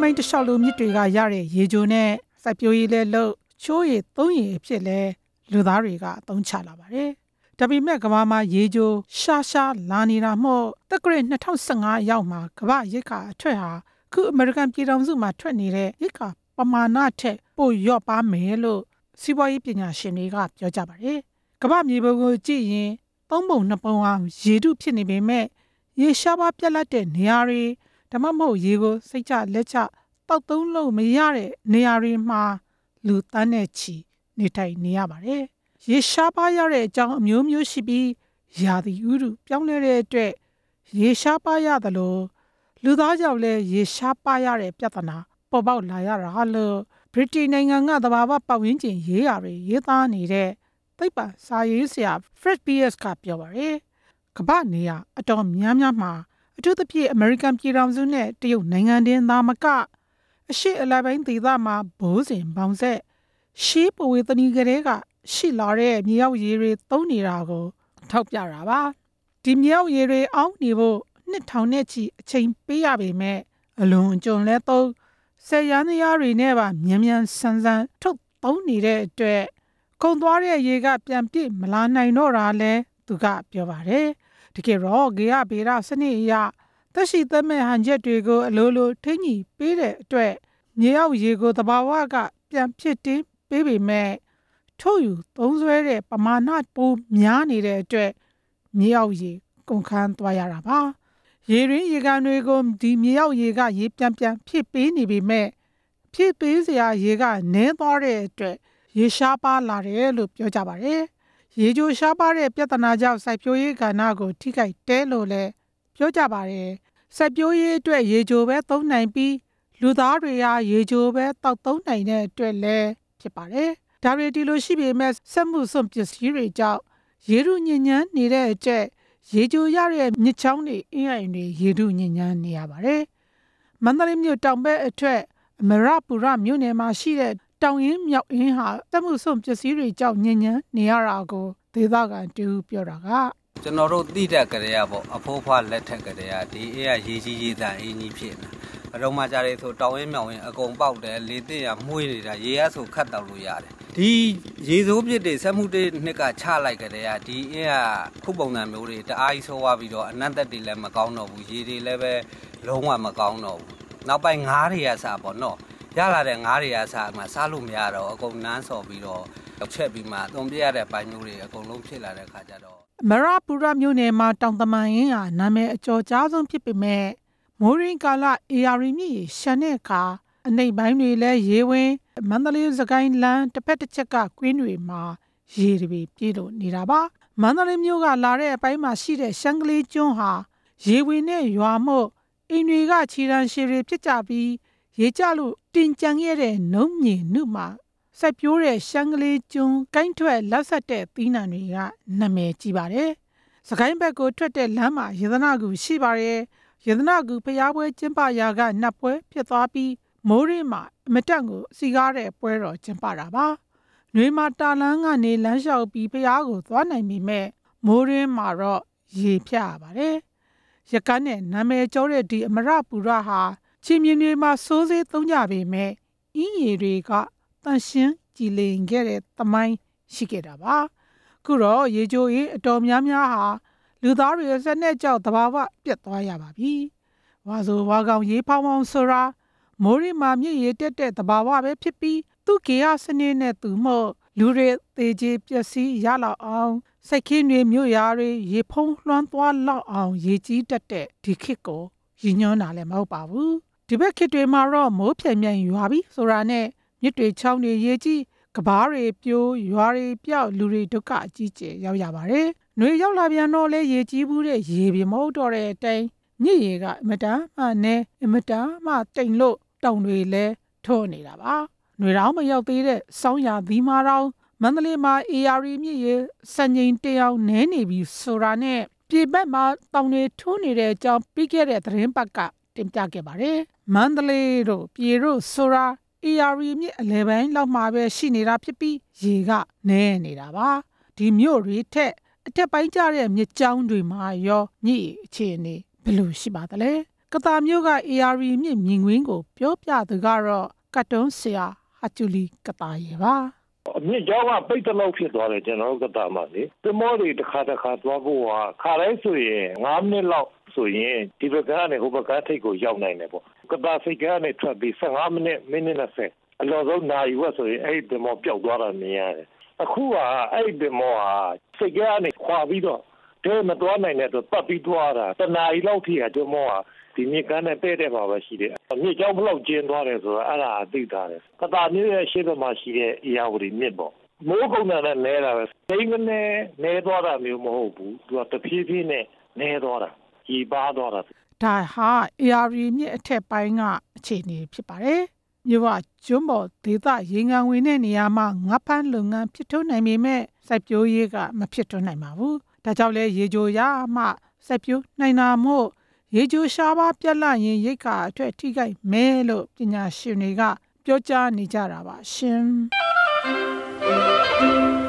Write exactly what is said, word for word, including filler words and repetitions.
ပိုင်းတစ်လျှောက်လုံးမြစ်တွေကရတဲ့ရေချိုနဲ့စိုက်ပျိုးရေးလဲလို့ချိုးရည်သုံးရည်အဖြစ်လဲလူသားတွေကအသုံးချလာပါတယ်။ဒါပေမဲ့ကမ္ဘာမှာရေချိုရှားရှားလာနေတာမို့တက္ကရာနှစ်ဆယ့်ငါရောက်မှာကမ္ဘာရိက္ခာအထွက်ဟာခုအမေရိကန်ပြည်ထောင်စုမှာထွက်နေတဲ့ရိက္ခာပမာဏထက်ပိုလျော့ပါမယ်လို့စီးပွားရေးပညာရှင်တွေကပြောကြပါတယ်။ကမ္ဘာမြေပုံကိုကြည့်ရင်သုံးပုံနှစ်ပုံဟာရေထုဖြစ်နေပေမဲ့ရေရှားပါပြတ်လက်တဲ့နေရာတွေဒါမှမဟုတ်ရေကိုစိတ်ချလက်ချတောက်သုံးလို့မရတဲ့နေရာတွေမှာလူတန်းနဲ့ချီနေထိုင်နေရပါတယ်။ရေရှားပါရတဲ့အကြောင်းအမျိုးမျိုးရှိပြီးရာသီဥတုပြောင်းလဲတဲ့အတွက်ရေရှားပါရသလိုလူသားကြောင့်လည်းရေရှားပါရတဲ့ပြဿနာပေါ်ပေါက်လာရတာလို့ဗြိတိန်နိုင်ငံကသဘာဝပတ်ဝန်းကျင်ရေးရာတွေရေးသားနေတဲ့သိပ္ပံစာရေးဆရာ Fred Pearce ကပြောပါတယ်။ကမ္ဘာနေရာအတော်များများမှာအထူးသဖြင့်အမေရိကန်ပြည်ထောင်စုနဲ့တရုတ်နိုင်ငံတွင်သာမကအရှေ့အလယ်ပိုင်းဒေသမှာဘိုးစဉ်ပေါင်ဆက်ရှေးပဝေသနီကလေးကရှိလာတဲ့မြေအောက်ရေတွေသုံးနေတာကိုထောက်ပြတာပါဒီမြေအောက်ရေတွေအောင်းနေဖို့နှစ်ထောင်နဲ့ချီအချိန်ပေးရပေမဲ့အလွန်အကျွံလဲသုံးဆယ်ရန်တရားတွေနဲ့ပါမြန်မြန်ဆန်းဆန်းထုတ်သုံးနေတဲ့အတွက်ကုန်သွားတဲ့ရေကပြန်ပြည့်မလာနိုင်တော့တာလဲသူကပြောပါတယ်တကယ်တော့ဂေယဗေဒစနစ်အရသက်ရှိသက်မဲ့ဟန်ချက်တွေကိုအလိုလိုထိန်းညှိပေးတဲ့အတွက်မြေအောက်ရေကိုသဘာဝကပြန်ဖြစ်တင်းပေးပေမဲ့ထုတ်ယူသုံးစွဲတဲ့ပမာဏပိုများနေတဲ့အတွက်မြေအောက်ရေကုန်ခန်းသွားရတာပါရေရင်းရေကန်တွေကိုဒီမြေအောက်ရေကရေပြန်ပြန်ဖြစ်ပေးနေပေမဲ့ဖြစ်ပေးစရာရေကနည်းသွားတဲ့အတွက်ရေရှားပါလာတယ်လို့ပြောကြပါတယ်ရေချိုရှားပါတဲ့ပြဿနာကြောင့်စိုက်ပျိုးရေးကဏ္ဍကိုထိခိုက်တယ်လို့လည်းပြောကြပါတယ်စိုက်ပျိုးရေးအတွက်ရေချိုပဲသုံးနိုင်ပြီးလူသားတွေဟာရေချိုပဲတောက်သုံးနိုင်တဲ့အတွက်လည်းဖြစ်ပါတယ်ဒါတွေဒီလိုရှိပေမဲ့စက်မှုစွန့်ပစ္စည်းတွေကြောင့်ရေထုညစ်ညမ်းနေတဲ့အတွက်ရေချိုရတဲ့မြစ်ချောင်းတွေအင်းအိုင်တွေရေထုညစ်ညမ်းနေရပါတယ်မန္တလေးမြို့တောင်ဘက်အထက်အမရပူရမြို့နယ်မှာရှိတဲ့တောင်ရင်းမြောက်ရင်းဟာစက်မှုစွန့်ပစ္စည်းတွေကြောင့်ညစ်ညမ်းနေရတာကိုဒေသခံတူပြောတာကကျွန်တော်တို့သိတဲ့ကလေးကပေါ့အဖိုးဖွားလက်ထက်ကလေးကဒီအေးကရေကြီးရေတန်အင်းကြီးဖြစ်နေအတော့မှကြတဲ့ဆိုတောင်ရင်းမြောက်ရင်းအကုန်ပေါက်တယ်လေတင်ရမှုေးနေတာရေရဆိုခတ်တောက်လို့ရတယ်ဒီရေစိုးပြစ်တွေစက်မှုတွေနှစ်ကချလိုက်ကလေးကဒီအေးကခုပုံစံမျိုးတွေတအားကြီးဆိုးသွားပြီးတော့အနတ်သက်တွေလည်းမကောင်းတော့ဘူးရေတွေလည်းပဲလုံးဝမကောင်းတော့ဘူးနောက်ပိုင်းငါးတွေကစပေါ့နော်ရလာတဲ့ငါးတွေကစမှစားလို့မရတော့အကုန်နန်းစော်ပြီးတော့ချက်ပြီးမှသွန်ပြရတဲ့ပိုင်းမျိုးတွေအကုန်လုံးဖြစ်လာတဲ့ခါကျတော့မရပူရမြို့နယ်မှာတောင်တမန်ရင်းဟာနာမည်အကျော်ကြားဆုံးဖြစ်ပေမဲ့မိုးရင်းကာလအေယာရီမြစ်ရေရှမ်းတဲ့အခါအနိမ့်ပိုင်းတွေလည်းရေဝင်မန္တလေးစကိုင်းလမ်းတစ်ဖက်တစ်ချက်ကကွင်းတွေမှာရေတွေပြည့်လို့နေတာပါမန္တလေးမြို့ကလာတဲ့အပိုင်းမှာရှိတဲ့ရှမ်းကလေးကျွန်းဟာရေဝင်တဲ့ရွာမို့အိမ်တွေကခြေတန်းရှည်တွေဖြစ်ကြပြီးရေကျလို့တင်ကြံခဲ့တဲ့နုံမြေနုမှာစိုက်ပျိုးတဲ့ရှမ်းကလေးကျွန်းကိုင်းထွက်လက်ဆက်တဲ့သီးနှံတွေကနာမည်ကြီးပါတယ်စကိုင်းဘက်ကိုထွက်တဲ့လမ်းမှာရတနာကူရှိပါတယ်ရတနာကူဖျားပွဲကျင်းပရာကနတ်ပွဲဖြစ်သွားပြီးမိုးရင်းမှာအမတန့်ကိုစီကားတဲ့ပွဲတော်ကျင်းပတာပါ။နှွေမှာတာလန်းကနေလမ်းလျှောက်ပြီးဖျားကိုသွားနိုင်ပေမဲ့မိုးရင်းမှာတော့ရေဖြတ်ရပါတယ်။ရကန်းနဲ့နာမည်ကျော်တဲ့ဒီအမရပူရဟာချင်းမြင်းတွေမှာစိုးစေးသုံးကြပေမဲ့အင်းရီတွေကတန်ရှင်းကြည်လင်ခဲ့တဲ့သမိုင်းရှိခဲ့တာပါ။ခုတော့ရေချိုရေးအတော်များများဟာလူသားတွေစနဲ့ကြောက်တဘာဝပြတ်သွားရပါပြီ။ဝါဆိုဝါကောင်ရေဖောင်းဖောင်းဆိုတာမိုးရီမာမြစ်ရေတက်တဲ့တဘာဝပဲဖြစ်ပြီးသူ့ကေယစနစ်နဲ့သူမို့လူတွေသေကြီးပျက်စီးရလောက်အောင်စိတ်ခင်းတွေမြို့ရာတွေရေဖုံးလွှမ်းသွားလောက်အောင်ရေကြီးတတ်တဲ့ဒီခေတ်ကိုရည်ညွှန်းတာလည်းမဟုတ်ပါဘူး။ဒီဘက်ခေတ်တွေမှာတော့မိုးဖြဲမြိုင်ရွာပြီးဆိုတာနဲ့မြစ်တွေချောင်းတွေရေကြီးကဘာတွေပြိုးရွာတွေပြောက်လူတွေဒုက္ခအကြီးကျယ်ရောက်ရပါတယ်။နှွေရောက်လာပြန်တော့လဲရေကြီးဘူးတဲ့ရေပြမဟုတ်တော့တဲ့အတိုင်းမြစ်ရေကအမတန်မှနဲ့အမတန်မှတိမ်လို့တောင်တွေလဲထိုးနေတာပါ။နှွေတော်မရောက်သေးတဲ့စောင်းရသီးမာတော်မန္တလေးမှာအေယာရီမြစ်ရေစံချိန်တယောက်နဲနေပြီဆိုတာနဲ့ပြည်ပမှာတောင်တွေထိုးနေတဲ့အကြောင်းပြီးခဲ့တဲ့သတင်းပတ်ကတင်ပြခဲ့ပါတယ်။မန္တလေးတို့ပြည်တို့ဆိုတာအေယာရီမြစ်အလဲပိုင်းလောက်မှာပဲရှိနေတာဖြစ်ပြီးရေကနဲနေတာပါဒီမြို့တွေထက်အထက်ပိုင်းကျတဲ့မြစ်ကြောင်းတွေမှာရောမြစ်အခြေအနေဘယ်လိုရှိပါသလဲကတာမျိုးက အေ အာ ရီ မြစ်မြင်ကွင်းကိုပြောပြသူကတော့ကတ်တုံးဆရာဟာကျူလီကတာရေပါအမြင့်ကျောင်းကပိတ်တလို့ဖြစ်သွားတယ်ကျွန်တော်တို့ကတာမှာလေသမောတွေတစ်ခါတစ်ခါသွားဖို့ဟာခါတိုင်းဆိုရင်ငါးမိနစ်လောက်ဆိုရင်ဒီဘက်ကနေဟိုဘက်ကထိပ်ကိုရောက်နိုင်တယ်ပေါ့ကတာစိတ်ကနေထွက်ပြီးဆယ့်ငါးမိနစ်မိနစ်၂၀အလောဆုံးနာရီဝက်ဆိုရင်အဲ့ဒီသမောပျောက်သွားတာမြင်ရတယ်အခုကအဲ့ဒီသမောဟာစိတ်ကနေခွာပြီးတော့တဲမသွားနိုင်တဲ့တော့ပတ်ပြီးသွားတာတနာရီလောက်ထိအသမောဟာဒီမြစ်ကမ်းနဲ့ပဲ့တဲ့မှာပဲရှိတယ်မြစ်ကြောင်းဘလောက်ကျင်းသွားတယ်ဆိုတော့အဲ့ဒါအသိထားတယ်ကတာမျိုးရဲ့ရှေ့ဘက်မှာရှိတဲ့အေယာဝတီမြစ်ပေါ့မိုးကုန်းနဲ့နဲတာပဲဒိန်းကနေနဲသွားတာမျိုးမဟုတ်ဘူးသူကတဖြည်းဖြည်းနဲ့နဲသွားတာကြီးပါသွားတာဒါဟာအေအာရီမြစ်အထက်ပိုင်းကအခြေအနေဖြစ်ပါတယ်မြို့ကကျွန်းပေါ်ဒေသရေငန်ဝင်တဲ့နေရာမှာငါးဖမ်းလုပ်ငန်းဖြစ်ထွန်းနိုင်ပေမဲ့စိုက်ပျိုးရေးကမဖြစ်ထွန်းနိုင်ပါဘူးဒါကြောင့်လဲရေချိုရမှစိုက်ပျိုးနိုင်တာမို့ရေချိုရှားပါပြက်လာရင်ရိတ်ခါအတွက်ထိခိုက်မဲလို့ပညာရှင်တွေကပြောကြားနေကြတာပါရှင်